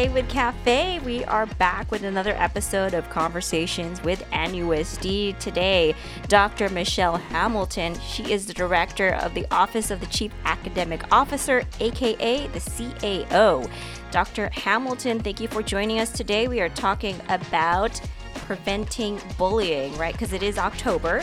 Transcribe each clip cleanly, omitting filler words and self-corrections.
Cafe with Cafe. We are back with another episode of Conversations with NUSD. Today, Dr. Michelle Hamilton. She is the director of the Office of the Chief Academic Officer, aka the CAO. Dr. Hamilton, thank you for joining us today. We are talking about preventing bullying, right? Because it is October.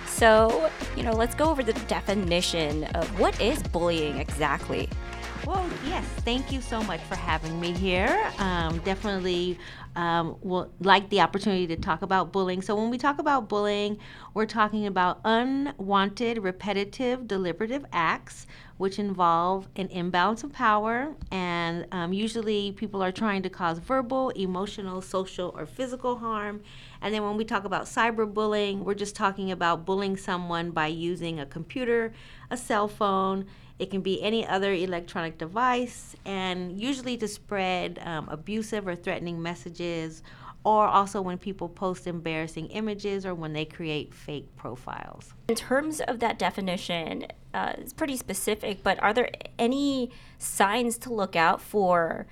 So, let's go over the definition of what is bullying exactly. Well, yes, thank you so much for having me here. Definitely will like the opportunity to talk about bullying. So when we talk about bullying, we're talking about unwanted, repetitive, deliberative acts which involve an imbalance of power, and usually people are trying to cause verbal, emotional, social, or physical harm. And then when we talk about cyberbullying, we're just talking about bullying someone by using a computer, a cell phone. It can be any other electronic device, and usually to spread abusive or threatening messages, or also when people post embarrassing images or when they create fake profiles. In terms of that definition, it's pretty specific, but are there any signs to look out for?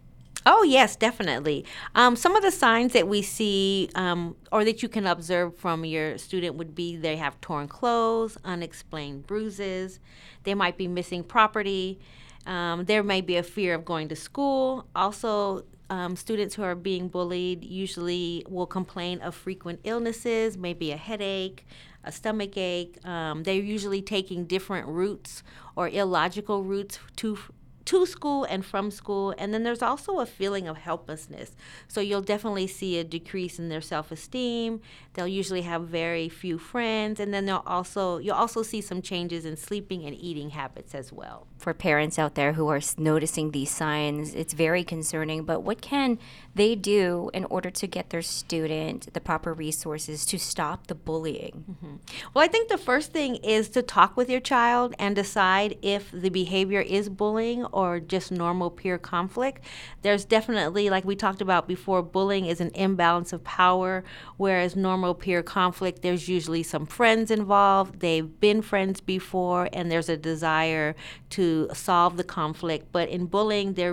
Oh, yes, definitely. Some of the signs that we see or that you can observe from your student would be they have torn clothes, unexplained bruises, they might be missing property, there may be a fear of going to school. Also, students who are being bullied usually will complain of frequent illnesses, maybe a headache, a stomach ache. They're usually taking different routes or illogical routes to school and from school. And then there's also a feeling of helplessness. So you'll definitely see a decrease in their self-esteem. They'll usually have very few friends. And then you'll also see some changes in sleeping and eating habits as well. For parents out there who are noticing these signs, it's very concerning. But what can they do in order to get their student the proper resources to stop the bullying? Mm-hmm. Well, I think the first thing is to talk with your child and decide if the behavior is bullying or just normal peer conflict. There's definitely, like we talked about before, bullying is an imbalance of power, whereas normal peer conflict, there's usually some friends involved, they've been friends before, and there's a desire to solve the conflict. But in bullying, the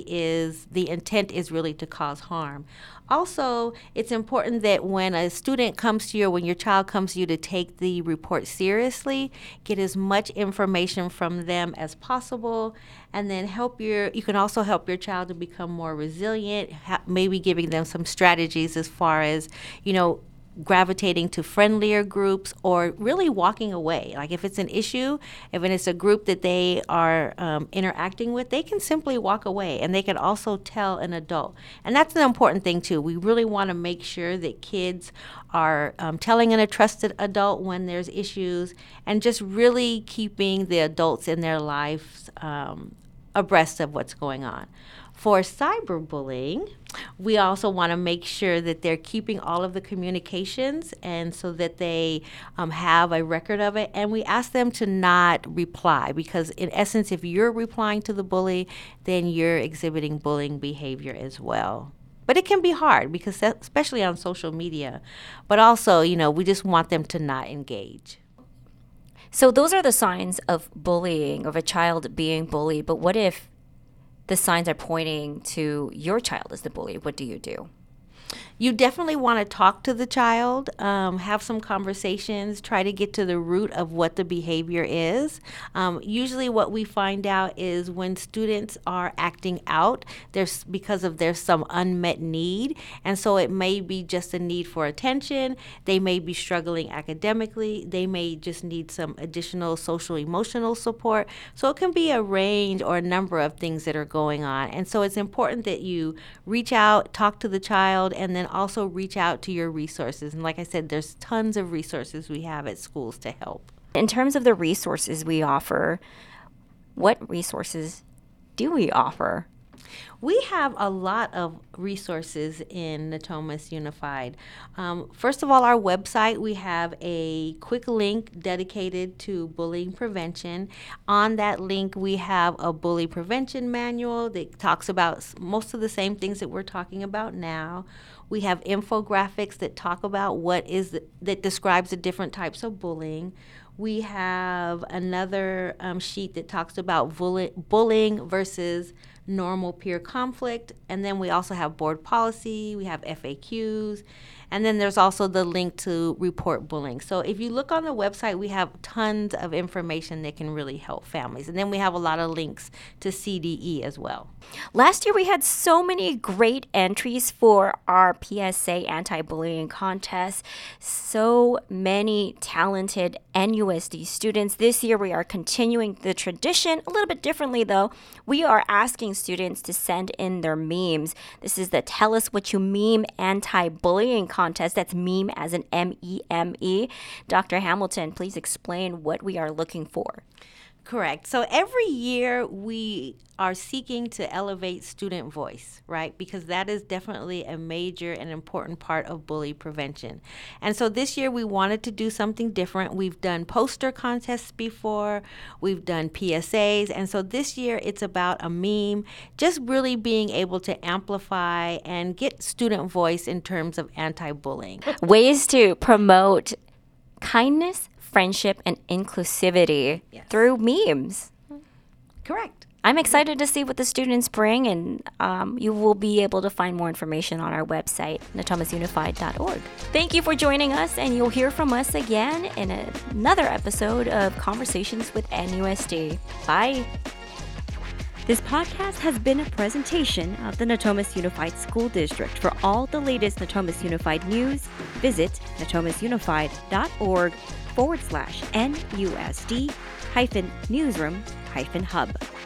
intent is really to cause harm. Also, it's important that when a student comes to you or when your child comes to you to take the report seriously, get as much information from them as possible, and then you can also help your child to become more resilient, maybe giving them some strategies as far as, gravitating to friendlier groups or really walking away. Like if it's an issue, if it's a group that they are interacting with, they can simply walk away, and they can also tell an adult. And that's an important thing too. We really want to make sure that kids are telling a trusted adult when there's issues, and just really keeping the adults in their lives abreast of what's going on. For cyberbullying, we also want to make sure that they're keeping all of the communications, and so that they have a record of it. And we ask them to not reply, because in essence, if you're replying to the bully, then you're exhibiting bullying behavior as well. But it can be hard, because especially on social media. But also, we just want them to not engage. So those are the signs of bullying, of a child being bullied. But what if the signs are pointing to your child as the bully? What do you do? You definitely want to talk to the child, have some conversations, try to get to the root of what the behavior is. Usually what we find out is when students are acting out, there's some unmet need. And so it may be just a need for attention. They may be struggling academically. They may just need some additional social emotional support. So it can be a range or a number of things that are going on. And so it's important that you reach out, talk to the child, and then also reach out to your resources. And like I said, there's tons of resources we have at schools to help. In terms of the resources we offer, what resources do we offer? We have a lot of resources in Natomas Unified. First of all, our website, we have a quick link dedicated to bullying prevention. On that link, we have a bully prevention manual that talks about most of the same things that we're talking about now. We have infographics that talk about that describes the different types of bullying. We have another sheet that talks about bullying versus normal peer conflict. And then we also have board policy, we have FAQs, and then there's also the link to report bullying. So if you look on the website, we have tons of information that can really help families. And then we have a lot of links to CDE as well. Last year, we had so many great entries for our PSA anti-bullying contest. So many talented NUSD students. This year, we are continuing the tradition a little bit differently, though. We are asking students to send in their memes. This is the Tell Us What You Meme anti-bullying contest. That's meme as an MEME. Dr. Hamilton, please explain what we are looking for. Correct. So every year we are seeking to elevate student voice, right? Because that is definitely a major and important part of bully prevention. And so this year we wanted to do something different. We've done poster contests before, we've done PSAs, and so this year it's about a meme, just really being able to amplify and get student voice in terms of anti-bullying. Ways to promote kindness, friendship, and inclusivity through memes. Correct. I'm excited to see what the students bring, and you will be able to find more information on our website, natomasunified.org. Thank you for joining us, and you'll hear from us again in another episode of Conversations with NUSD. Bye. This podcast has been a presentation of the Natomas Unified School District. For all the latest Natomas Unified news, visit natomasunified.org/NUSD-newsroom-hub.